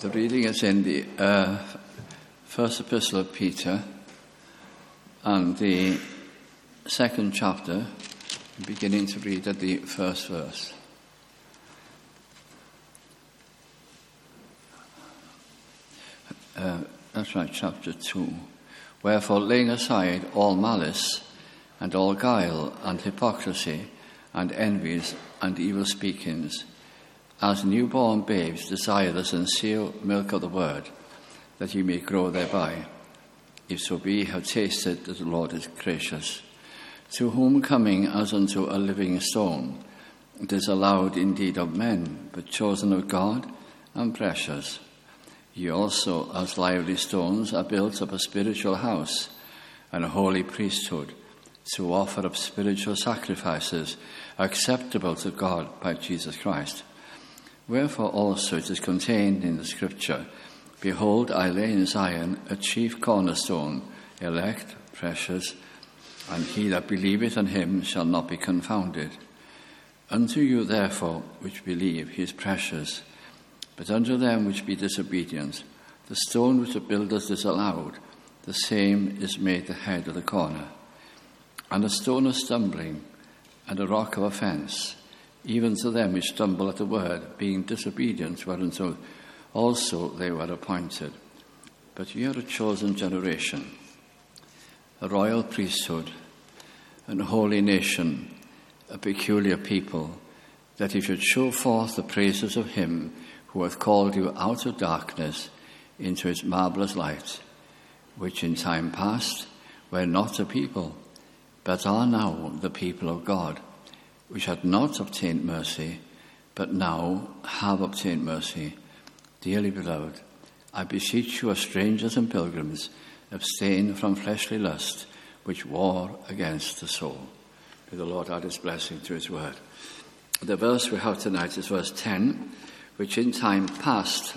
The reading is in the first epistle of Peter and the second chapter, beginning to read at the first verse. That's right, chapter 2. Wherefore, laying aside all malice and all guile and hypocrisy and envies and evil speakings, as newborn babes desire the sincere milk of the word, that ye may grow thereby, if so be ye have tasted that the Lord is gracious. To whom coming as unto a living stone, disallowed indeed of men, but chosen of God and precious. Ye also, as lively stones, are built up a spiritual house and a holy priesthood, to offer up spiritual sacrifices acceptable to God by Jesus Christ. Wherefore also it is contained in the Scripture, Behold, I lay in Zion a chief cornerstone, elect, precious, and he that believeth on him shall not be confounded. Unto you therefore which believe he is precious, but unto them which be disobedient, the stone which the builders disallowed, the same is made the head of the corner, and a stone of stumbling, and a rock of offence, even to them which stumble at the word, being disobedient, whereunto also they were appointed. But ye are a chosen generation, a royal priesthood, and a holy nation, a peculiar people, that ye should show forth the praises of him who hath called you out of darkness into his marvellous light, which in time past were not a people, but are now the people of God, which had not obtained mercy, but now have obtained mercy. Dearly beloved, I beseech you as strangers and pilgrims, abstain from fleshly lust, which war against the soul. May the Lord add his blessing to his word. The verse we have tonight is verse 10, which in time past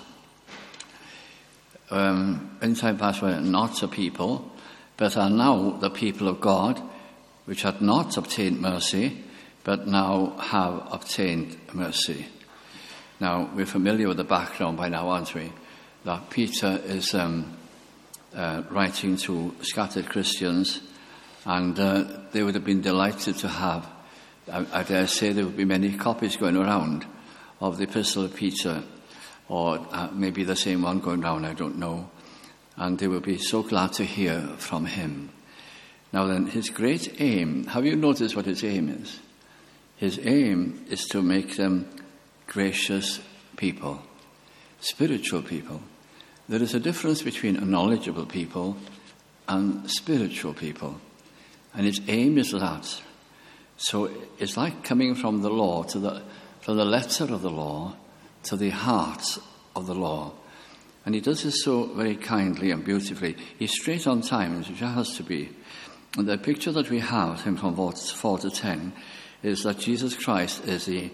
were not a people, but are now the people of God, which had not obtained mercy, but now have obtained mercy. Now, we're familiar with the background by now, aren't we? That Peter is writing to scattered Christians, and they would have been delighted to have, I dare say there would be many copies going around of the Epistle of Peter, or maybe the same one going around, I don't know. And they would be so glad to hear from him. Now then, his great aim, have you noticed what his aim is? His aim is to make them gracious people, spiritual people. There is a difference between a knowledgeable people and spiritual people. And his aim is that. So it's like coming from the law from the letter of the law to the heart of the law. And he does this so very kindly and beautifully. He's straight on time, which has to be. And the picture that we have, him from verse 4 to 10, is that Jesus Christ is the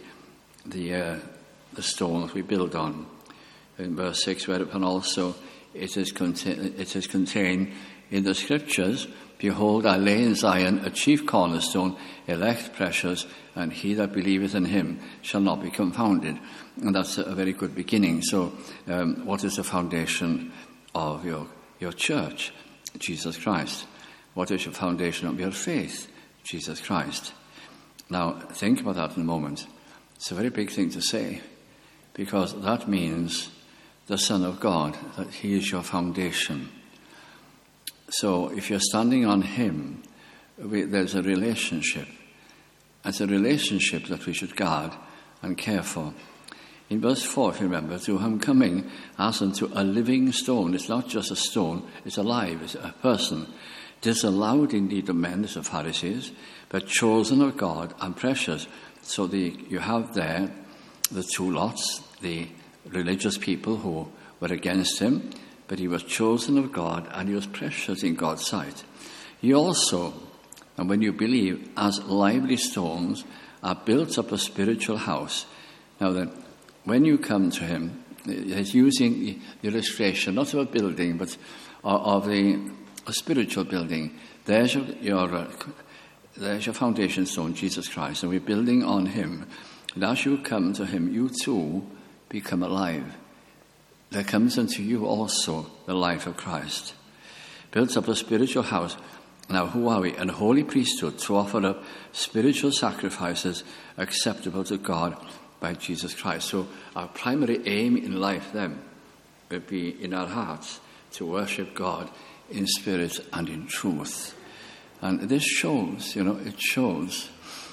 stone that we build on. In verse 6, whereupon also it is contained in the Scriptures, Behold, I lay in Zion a chief cornerstone, elect, precious, and he that believeth in him shall not be confounded. And that's a very good beginning. So what is the foundation of your church? Jesus Christ. What is your foundation of your faith? Jesus Christ. Now, think about that in a moment. It's a very big thing to say, because that means the Son of God, that he is your foundation. So if you're standing on him, there's a relationship. It's a relationship that we should guard and care for. In verse 4, if you remember, to him coming as unto a living stone. It's not just a stone, it's alive, it's a person. Disallowed indeed of men, as the Pharisees, but chosen of God and precious. So you have there the two lots, the religious people who were against him, but he was chosen of God and he was precious in God's sight. He also, and when you believe, as lively stones, are built up a spiritual house. Now then, when you come to him, he's using the illustration, not of a building, but of a spiritual building. There's your foundation stone, Jesus Christ, and we're building on him. And as you come to him, you too become alive. there comes unto you also the life of Christ. Builds up a spiritual house. Now who are we? An holy priesthood to offer up spiritual sacrifices acceptable to God by Jesus Christ. So our primary aim in life then would be in our hearts to worship God in spirit and in truth. And this shows, it shows,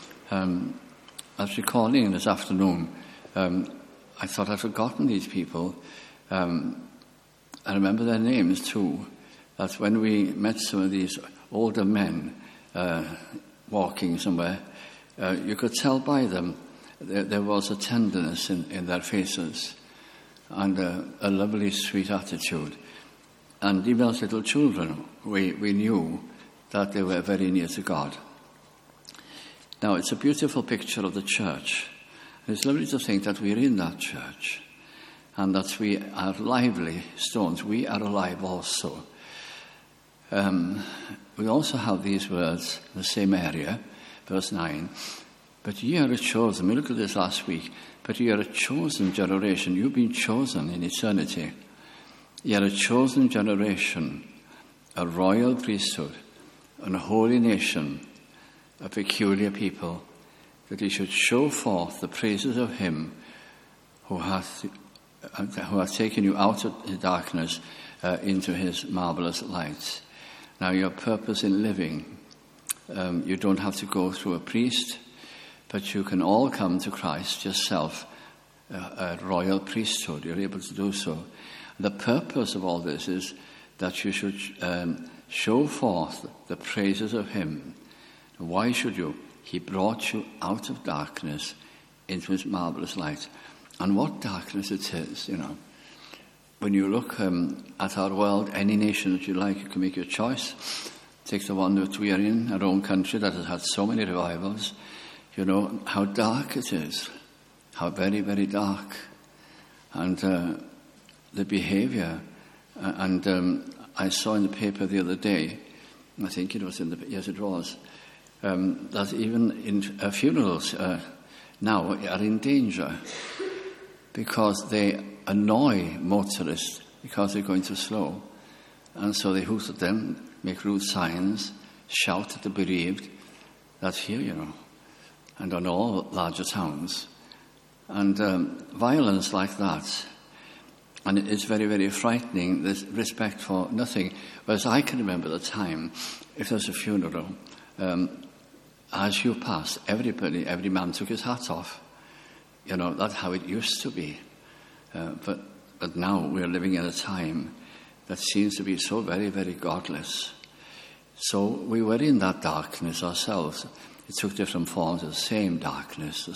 as recalling this afternoon, I thought I'd forgotten these people. I remember their names too. That when we met some of these older men walking somewhere, you could tell by them there was a tenderness in their faces and a lovely, sweet attitude. And even as little children, we knew that they were very near to God. Now, it's a beautiful picture of the church. It's lovely to think that we're in that church and that we are lively stones. We are alive also. We also have these words in the same area, verse 9. But ye are a chosen, we looked at this last week, but ye are a chosen generation. You've been chosen in eternity. Ye are a chosen generation, a royal priesthood, and a holy nation, a peculiar people, that he should show forth the praises of him who hath taken you out of the darkness into his marvelous light. Now, your purpose in living, you don't have to go through a priest, but you can all come to Christ yourself, a royal priesthood. You're able to do so. The purpose of all this is that you should show forth the praises of him. Why should you? He brought you out of darkness into his marvelous light. And what darkness it is, When you look at our world, any nation that you like, you can make your choice. Take the one that we are in, our own country, that has had so many revivals. How dark it is. How very, very dark. And the behaviour. And I saw in the paper the other day, I think it was yes it was, that even in funerals now are in danger because they annoy motorists because they're going too slow. And so they hoot at them, make rude signs, shout at the bereaved. That's here, and on all larger towns. And violence like that. And it's very, very frightening, this respect for nothing. Whereas I can remember the time, if there's a funeral, as you passed, every man took his hat off. That's how it used to be. But now we're living in a time that seems to be so very, very godless. So we were in that darkness ourselves. It took different forms of the same darkness,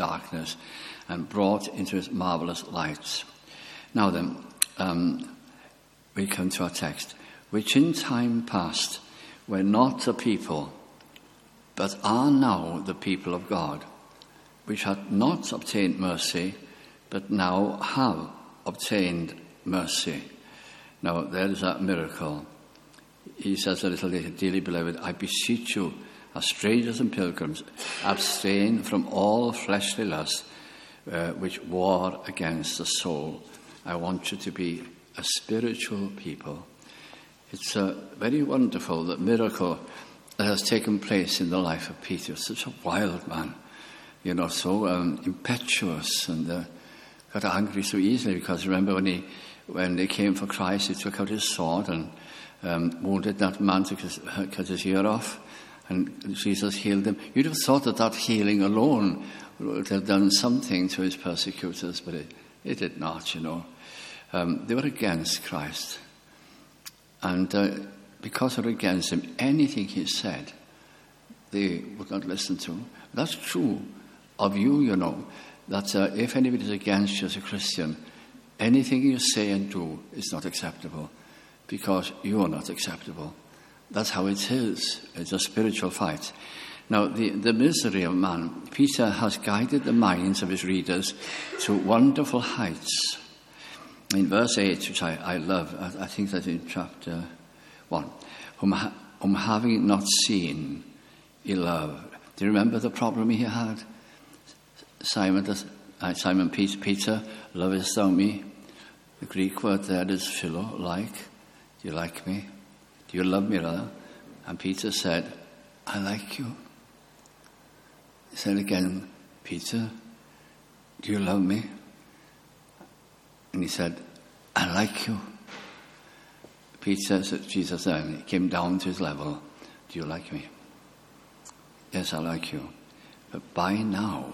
and brought into its marvelous light. Now then, we come to our text. Which in time past were not the people, but are now the people of God, which had not obtained mercy, but now have obtained mercy. Now, there is that miracle. He says a little later, dearly beloved, I beseech you, as strangers and pilgrims, abstain from all fleshly lust, which war against the soul. I want you to be a spiritual people. It's very wonderful, that miracle that has taken place in the life of Peter. Such a wild man, so impetuous, and got angry so easily, because remember when they came for Christ, he took out his sword and wounded that man, cut his ear off, and Jesus healed him. You'd have thought that healing alone would have done something to his persecutors, but it did not, They were against Christ. And because they were against him, anything he said, they would not listen to. That's true of you, that if anybody is against you as a Christian, anything you say and do is not acceptable, because you are not acceptable. That's how it is. It's a spiritual fight. Now, the misery of man, Peter has guided the minds of his readers to wonderful heights. In verse 8, which I love, I think that's in chapter 1, whom having not seen, he loved. Do you remember the problem he had? Simon Peter, lovest thou me? The Greek word there is philo, like. Do you like me? Do you love me, rather? And Peter said, I like you. He said again, Peter, do you love me? And he said, I like you. Peter said, Jesus then, he came down to his level. Do you like me? Yes, I like you. But by now,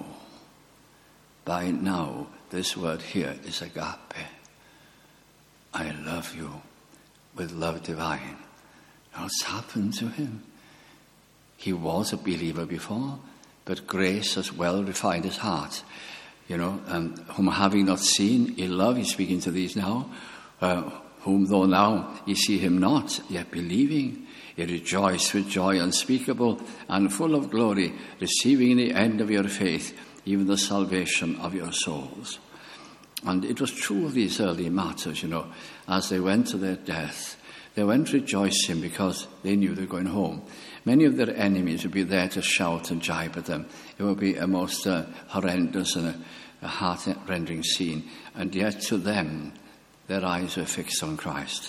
this word here is agape. I love you with love divine. Now what's happened to him? He was a believer before, but grace has well refined his heart. Whom having not seen, ye love. He's speaking to these now. Whom though now ye see him not, yet believing, ye rejoice with joy unspeakable and full of glory, receiving the end of your faith, even the salvation of your souls. And it was true of these early martyrs, as they went to their death. They went rejoicing because they knew they were going home. Many of their enemies would be there to shout and jibe at them. It would be a most horrendous and a heart-rending scene. And yet to them, their eyes were fixed on Christ,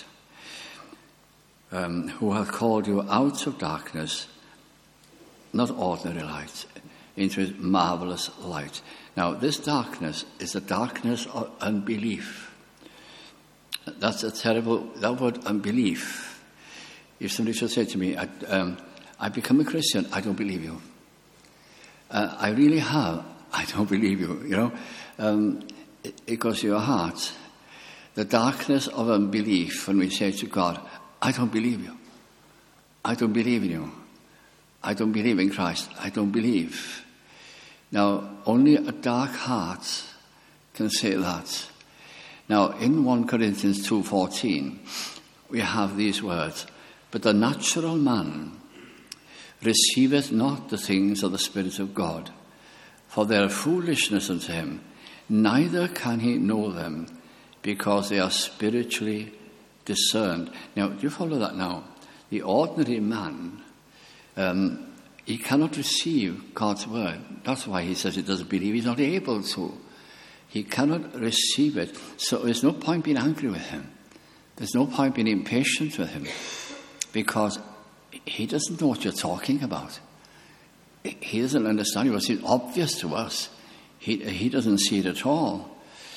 who hath called you out of darkness, not ordinary light, into his marvelous light. Now, this darkness is the darkness of unbelief. That's that word unbelief. If somebody should say to me, I become a Christian, I don't believe you. I really have, I don't believe you, it goes to your heart. The darkness of unbelief when we say to God, I don't believe you. I don't believe in you. I don't believe in Christ. I don't believe. Now, only a dark heart can say that. Now, in 1 Corinthians 2:14, we have these words, but the natural man receiveth not the things of the Spirit of God, for they are foolishness unto him, neither can he know them, because they are spiritually discerned. Now, do you follow that now? The ordinary man, he cannot receive God's word. That's why he says he doesn't believe. He's not able to. He cannot receive it. So there's no point being angry with him. There's no point being impatient with him, because he doesn't know what you're talking about. He doesn't understand. It's obvious to us. He doesn't see it at all.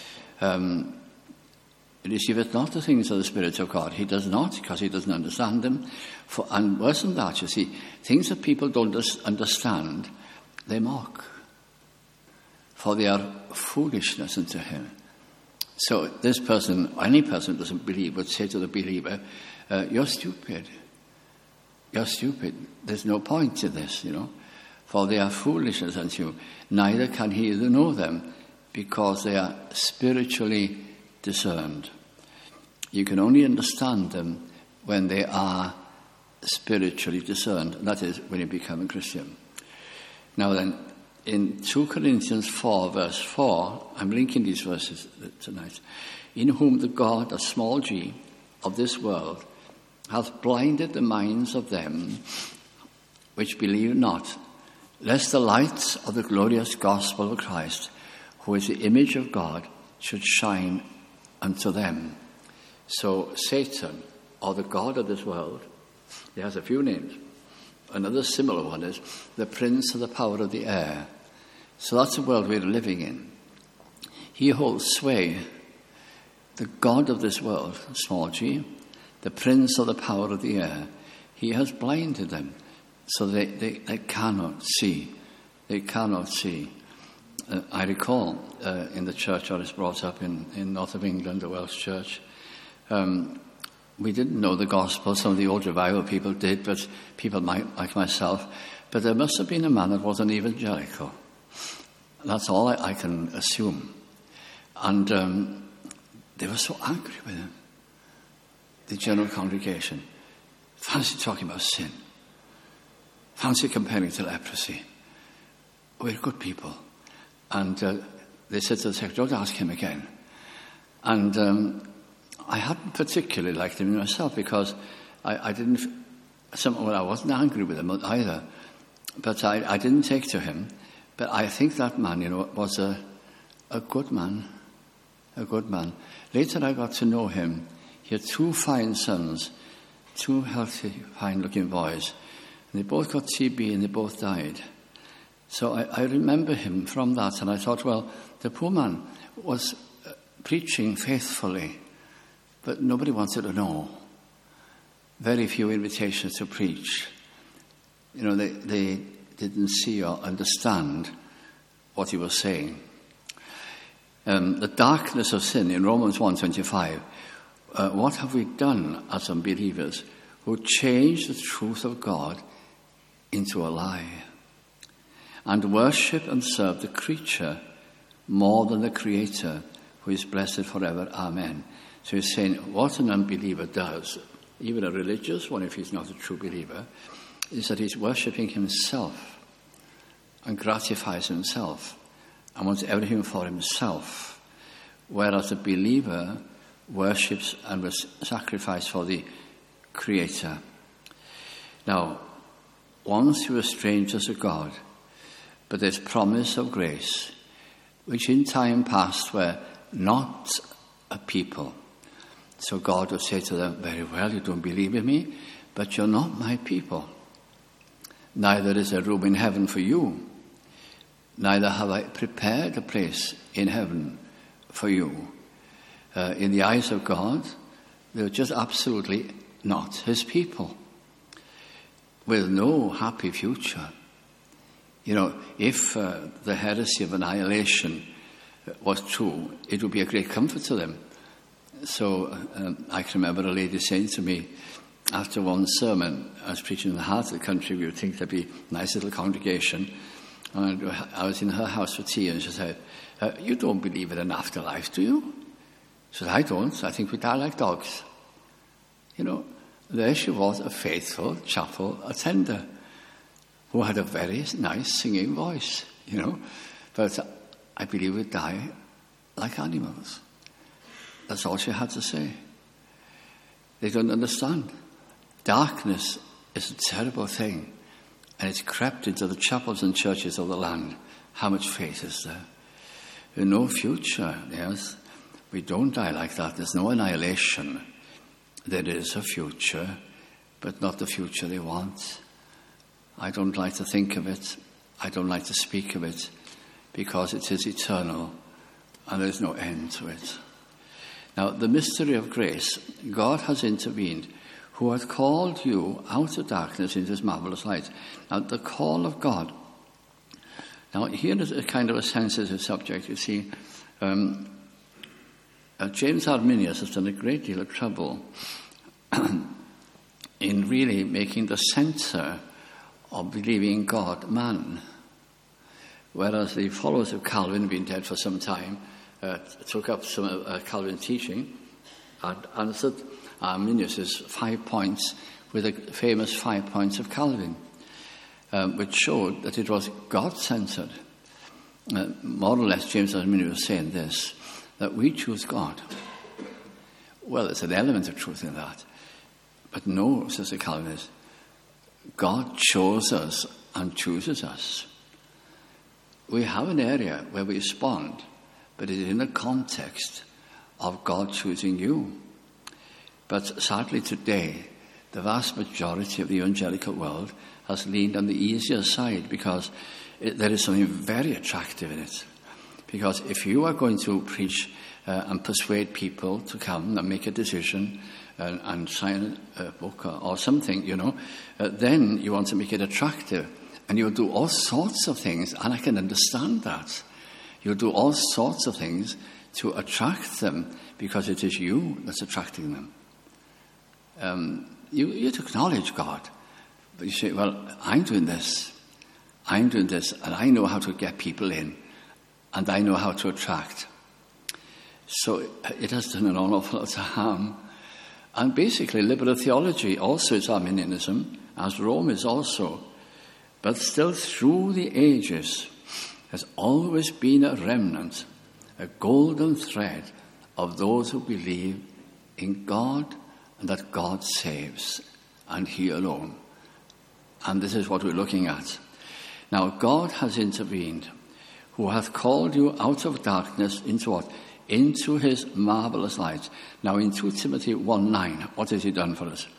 Receiveth not the things of the Spirit of God. He does not, because he doesn't understand them. And worse than that, you see, things that people don't understand, they mock. For they are foolishness unto him. So this person, any person who doesn't believe, would say to the believer, you're stupid. You're stupid. There's no point to this, For they are foolishness unto you. Neither can he know them, because they are spiritually discerned. You can only understand them when they are spiritually discerned. And that is when you become a Christian. Now then, in 2 Corinthians 4, verse 4, I'm linking these verses tonight. In whom the God, a small g, of this world, hath blinded the minds of them which believe not, lest the light of the glorious gospel of Christ, who is the image of God, should shine unto them. So Satan, or the god of this world, he has a few names. Another similar one is the prince of the power of the air. So that's the world we're living in. He holds sway. The god of this world, small g, the prince of the power of the air, he has blinded them so they cannot see. They cannot see. I recall in the church I was brought up in north of England, the Welsh church, we didn't know the gospel. Some of the old revival people did, but people like myself. But there must have been a man that was an evangelical. That's all I can assume. And they were so angry with him, the general congregation. Fancy talking about sin. Fancy comparing to leprosy. We're good people. And they said to the secretary, don't ask him again. And I hadn't particularly liked him myself, because I wasn't angry with him either. But I didn't take to him. But I think that man, was a good man. a good man. Later I got to know him. He had 2 fine sons, 2 healthy, fine-looking boys. And they both got TB and they both died. So I remember him from that, and I thought, well, the poor man was preaching faithfully, but nobody wanted to know. Very few invitations to preach. You know, they didn't see or understand what he was saying. The darkness of sin in Romans 1:25. What have we done as unbelievers who changed the truth of God into a lie and worship and serve the creature more than the Creator, who is blessed forever. Amen. So he's saying what an unbeliever does, even a religious one if he's not a true believer, is that he's worshipping himself and gratifies himself and wants everything for himself, whereas a believer worships and was sacrificed for the Creator. Now, once you were strangers to God, but there's promise of grace, which in time past were not a people. So God would say to them, very well, you don't believe in me, but you're not my people. Neither is there room in heaven for you. Neither have I prepared a place in heaven for you. In the eyes of God, they're just absolutely not his people, with no happy future. You know, if the heresy of annihilation was true, it would be a great comfort to them. So I can remember a lady saying to me, after one sermon, I was preaching in the heart of the country, we would think there'd be a nice little congregation, and I was in her house for tea, and she said, you don't believe in an afterlife, do you? She said, I don't. I think we die like dogs. You know, there she was, a faithful chapel attender who had a very nice singing voice, you know. But I believe we'd die like animals. That's all she had to say. They don't understand. Darkness is a terrible thing, and it's crept into the chapels and churches of the land. How much faith is there? There's no future, yes. We don't die like that. There's no annihilation. There is a future, but not the future they want. I don't like to think of it. I don't like to speak of it, because it is eternal and there's no end to it. Now, the mystery of grace, God has intervened, who hath called you out of darkness into his marvelous light. Now, the call of God. Now, here is a kind of a sensitive subject, you see. James Arminius has done a great deal of trouble in really making the centre of believing God man. Whereas the followers of Calvin, been dead for some time, took up some of Calvin's teaching and answered Arminius' 5 points with the famous 5 points of Calvin, which showed that it was God-centered. More or less, James Arminius was saying this, that we choose God. Well, there's an element of truth in that. But no, says the Calvinist, God chose us and chooses us. We have an area where we respond, but it is in the context of God choosing you. But sadly today, the vast majority of the evangelical world has leaned on the easier side, because there is something very attractive in it. Because if you are going to preach and persuade people to come and make a decision and sign a book or something, you know, then you want to make it attractive. And you'll do all sorts of things, and I can understand that. You'll do all sorts of things to attract them, because it is you that's attracting them. You acknowledge God, but you say, well, I'm doing this, and I know how to get people in, and I know how to attract. So it has done an awful lot of harm. And basically, liberal theology also is Arminianism, as Rome is also. But still, through the ages, has always been a remnant, a golden thread of those who believe in God and that God saves, and He alone. And this is what we're looking at. Now, God has intervened, who hath called you out of darkness into what? into his marvelous light. Now in 2 Timothy 1:9, what has he done for us?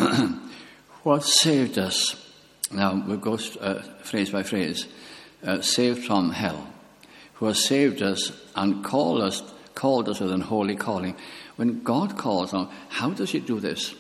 Who has saved us? Now we'll go phrase by phrase. Saved from hell. Who has saved us and called us with an holy calling. When God calls on, how does he do this?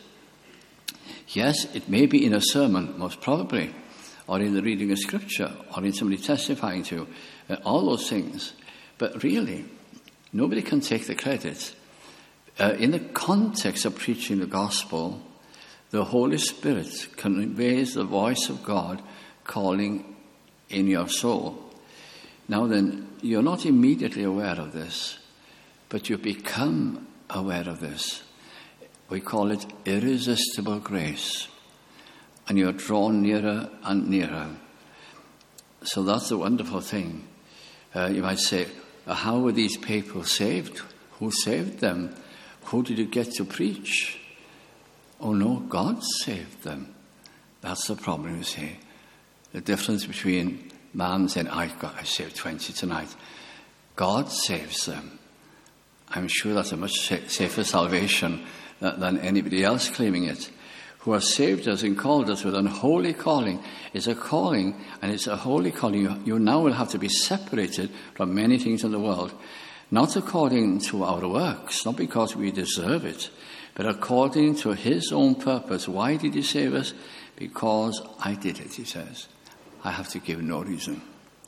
Yes, it may be in a sermon, most probably, or in the reading of scripture, or in somebody testifying to all those things. But really, nobody can take the credit. In the context of preaching the gospel, the Holy Spirit conveys the voice of God calling in your soul. Now then, you're not immediately aware of this, but you become aware of this. We call it irresistible grace. And you're drawn nearer and nearer. So that's the wonderful thing. You might say, how were these people saved? Who saved them? Who did you get to preach? Oh no, God saved them. That's the problem, you see. The difference between man saying, I saved 20 tonight. God saves them. I'm sure that's a much safer salvation than anybody else claiming it. Who has saved us and called us with an holy calling. It's a calling, and it's a holy calling. You now will have to be separated from many things in the world. Not according to our works, not because we deserve it, but according to his own purpose. Why did he save us? Because I did it, he says. I have to give no reason.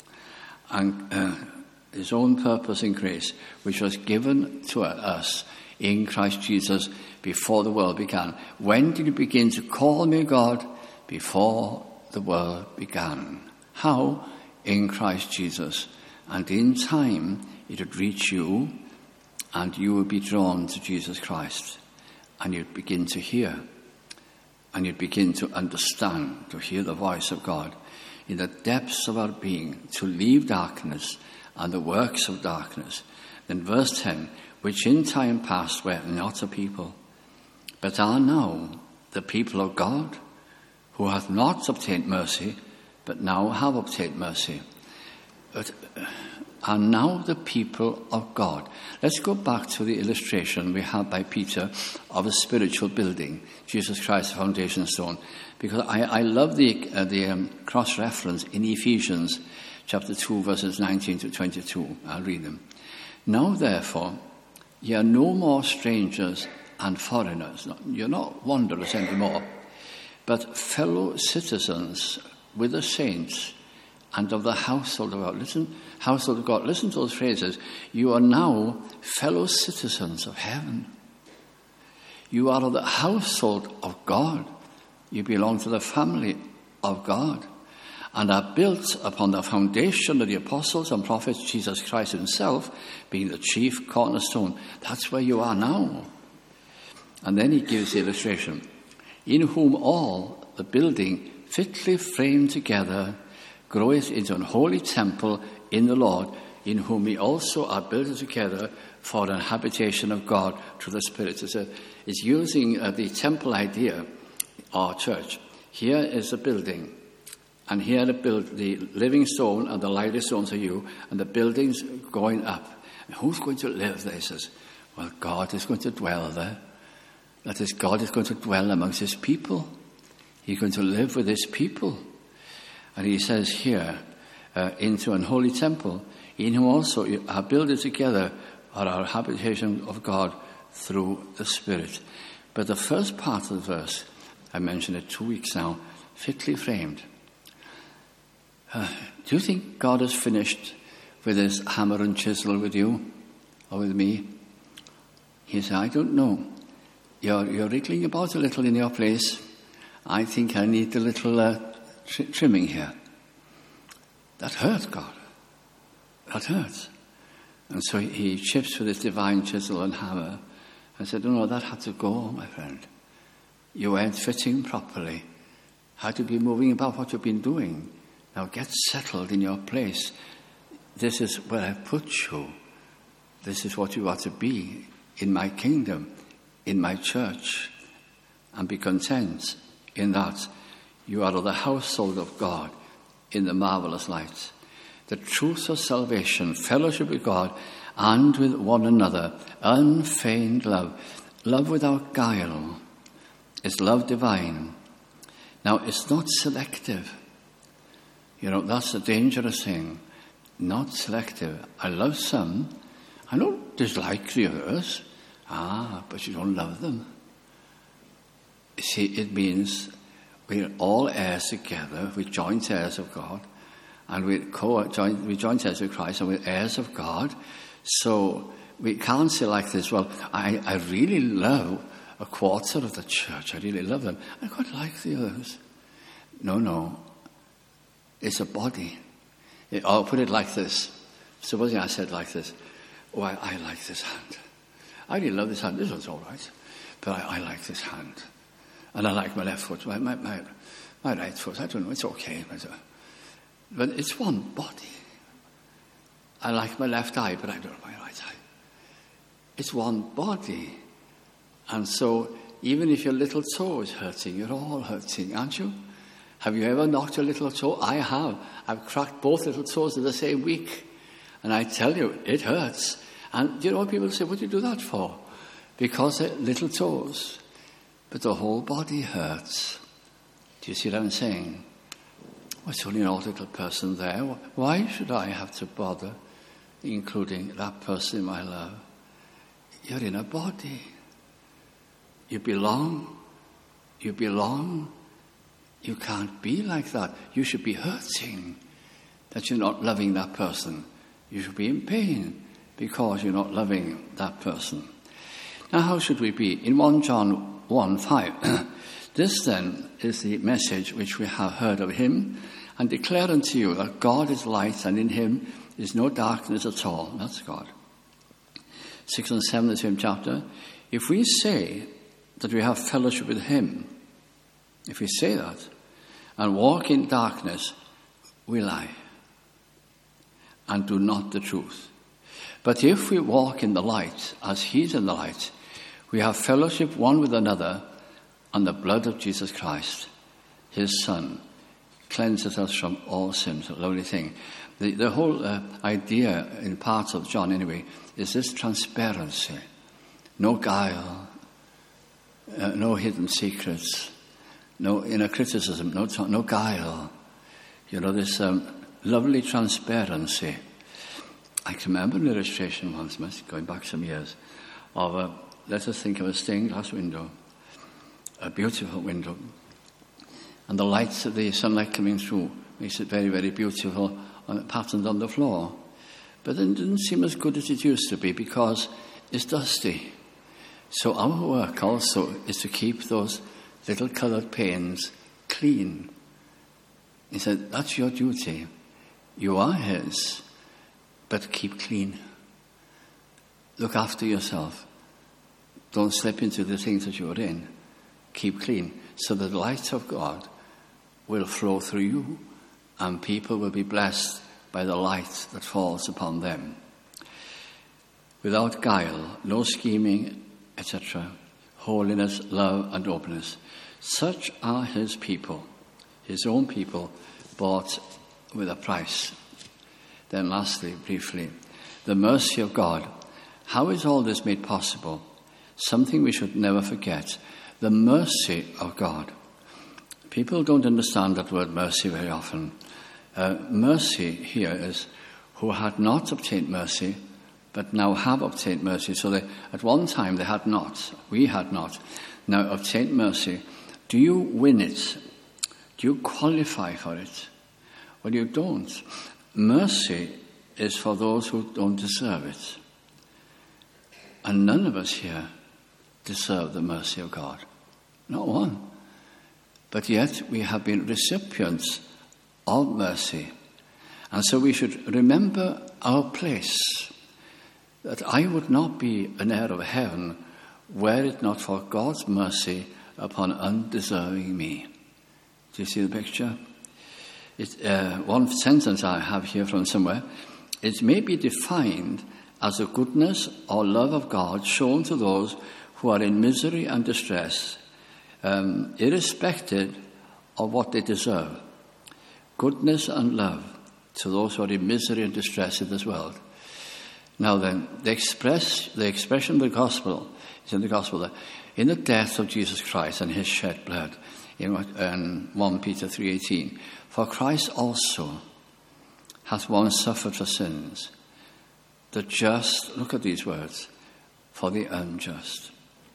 And his own purpose in grace, which was given to us in Christ Jesus before the world began. When did you begin to call me God? Before the world began. How? In Christ Jesus. And in time, it would reach you, and you would be drawn to Jesus Christ. And you'd begin to hear, and you'd begin to understand, to hear the voice of God in the depths of our being, to leave darkness and the works of darkness. Then verse 10, which in time past were not a people, but are now the people of God, who hath not obtained mercy, but now have obtained mercy. But are now the people of God. Let's go back to the illustration we had by Peter of a spiritual building, Jesus Christ, the foundation stone, because I love the cross-reference in Ephesians chapter 2, verses 19 to 22. I'll read them. Now, therefore, ye are no more strangers and foreigners. You're not wanderers anymore, but fellow citizens with the saints and of the household of God. Listen, household of God. Listen to those phrases. You are now fellow citizens of heaven. You are of the household of God. You belong to the family of God and are built upon the foundation of the apostles and prophets, Jesus Christ himself being the chief cornerstone. That's where you are now. And then he gives the illustration. In whom all the building fitly framed together groweth into an holy temple in the Lord, in whom we also are built together for an habitation of God through the Spirit. It's using the temple idea, our church. Here is the building, and here the living stone and the lively stones are you, and the building's going up. And who's going to live there? He says, well, God is going to dwell there. That is, God is going to dwell amongst his people. He's going to live with his people. And he says here, into an holy temple, in whom also are builded together for our habitation of God through the Spirit. But the first part of the verse, I mentioned it 2 weeks now, fitly framed. Do you think God has finished with his hammer and chisel with you or with me? He said, I don't know. You're wriggling about a little in your place. I think I need a little trimming here. That hurts God. That hurts. And so he chips with his divine chisel and hammer and said, no, that had to go, my friend. You weren't fitting properly. Had to be moving about what you've been doing. Now get settled in your place. This is where I put you. This is what you are to be in my kingdom, in my church. And be content in that. You are of the household of God in the marvelous light. The truth of salvation, fellowship with God, and with one another, unfeigned love, love without guile, is love divine. Now, it's not selective. That's a dangerous thing. Not selective. I love some. I don't dislike the others. But you don't love them. You see, it means we're all heirs together. We're joint heirs of God. And we're joint heirs with Christ, and we're heirs of God. So we can't say like this, well, I really love a quarter of the church. I really love them. I quite like the others. No. It's a body. I'll put it like this. Supposing I said like this. Oh, I like this hand. I really love this hand. This one's all right. But I like this hand. And I like my left foot. My right foot, I don't know. It's okay. But it's one body. I like my left eye, but I don't like my right eye. It's one body. And so, even if your little toe is hurting, you're all hurting, aren't you? Have you ever knocked your little toe? I have. I've cracked both little toes in the same week. And I tell you, it hurts. And people say, what do you do that for? Because they're little toes. But the whole body hurts. Do you see what I'm saying? Well, it's only an old little person there. Why should I have to bother including that person in my love? You're in a body. You belong. You belong. You can't be like that. You should be hurting that you're not loving that person. You should be in pain because you're not loving that person. Now, how should we be? In 1 John 1:5, this then is the message which we have heard of him and declare unto you that God is light and in him is no darkness at all. That's God. 6 and 7, the same chapter. If we say that we have fellowship with him, if we say that and walk in darkness, we lie and do not the truth. But if we walk in the light, as he's in the light, we have fellowship one with another, and the blood of Jesus Christ, his Son, cleanses us from all sins. A lovely thing. The whole idea, in parts of John anyway, is this transparency. No guile, no hidden secrets, no inner criticism, no guile. This lovely transparency. I can remember an illustration once, going back some years, of let us think of a stained glass window, a beautiful window, and the lights of the sunlight coming through makes it very, very beautiful, patterned on the floor. But then it didn't seem as good as it used to be because it's dusty. So our work also is to keep those little coloured panes clean. He said, that's your duty. You are his, but keep clean. Look after yourself. Don't slip into the things that you're in. Keep clean, so that the light of God will flow through you, and people will be blessed by the light that falls upon them. Without guile, no scheming, etc., holiness, love, and openness. Such are his people, his own people, bought with a price. Then lastly, briefly, the mercy of God. How is all this made possible? Something we should never forget. The mercy of God. People don't understand that word mercy very often. Mercy here is who had not obtained mercy, but now have obtained mercy. So at one time they had not. We had not. Now obtained mercy. Do you win it? Do you qualify for it? Well, you don't. Mercy is for those who don't deserve it. And none of us here deserve the mercy of God. Not one. But yet we have been recipients of mercy. And so we should remember our place. That I would not be an heir of heaven were it not for God's mercy upon undeserving me. Do you see the picture? One sentence I have here from somewhere. It may be defined as the goodness or love of God shown to those who are in misery and distress, irrespective of what they deserve. Goodness and love to those who are in misery and distress in this world. Now then, the expression of the gospel is in the gospel that in the death of Jesus Christ and his shed blood, in 1 Peter 3:18, for Christ also hath once suffered for sins, the just, look at these words, for the unjust.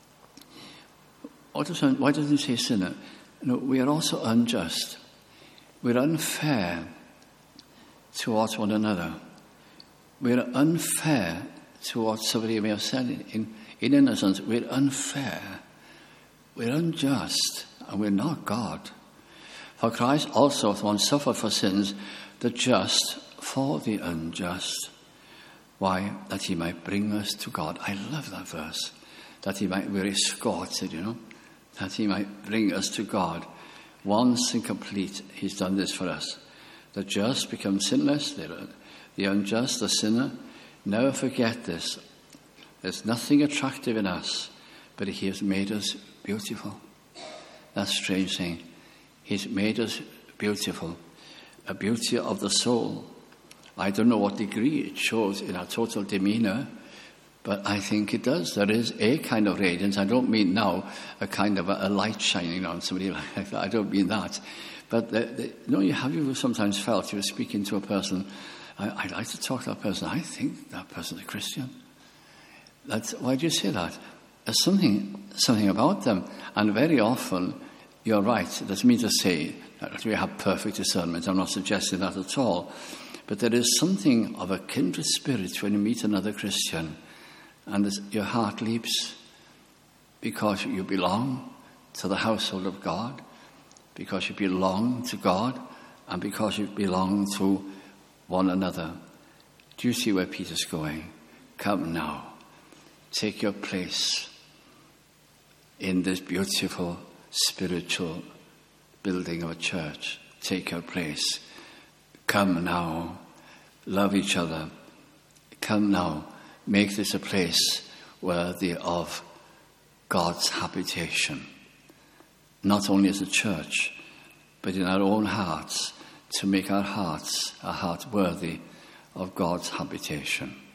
Why doesn't he say sinner? No, we are also unjust. We're unfair towards one another. We're unfair towards somebody who may have said in innocence. We're unfair. We're unjust. And we're not God. For Christ also hath once suffered for sins, the just for the unjust. Why? That he might bring us to God. I love that verse. That he might, we're escorted, that he might bring us to God. Once and complete, he's done this for us. The just become sinless, the unjust, the sinner. Never forget this. There's nothing attractive in us, but he has made us beautiful. That's a strange thing. He's made us beautiful, a beauty of the soul. I don't know what degree it shows in our total demeanor, but I think it does. There is a kind of radiance. I don't mean now a kind of a light shining on somebody like that. I don't mean that. But you sometimes felt you were speaking to a person. I'd like to talk to that person. I think that person's a Christian. Why do you say that? There's something about them. And very often, you're right. It doesn't mean to say that we have perfect discernment. I'm not suggesting that at all. But there is something of a kindred spirit when you meet another Christian. And your heart leaps because you belong to the household of God, because you belong to God, and because you belong to one another. Do you see where Peter's going? Come now. Take your place in this beautiful spiritual building of a church. Take your place. Come now. Love each other. Come now. Make this a place worthy of God's habitation. Not only as a church, but in our own hearts, to make our hearts worthy of God's habitation.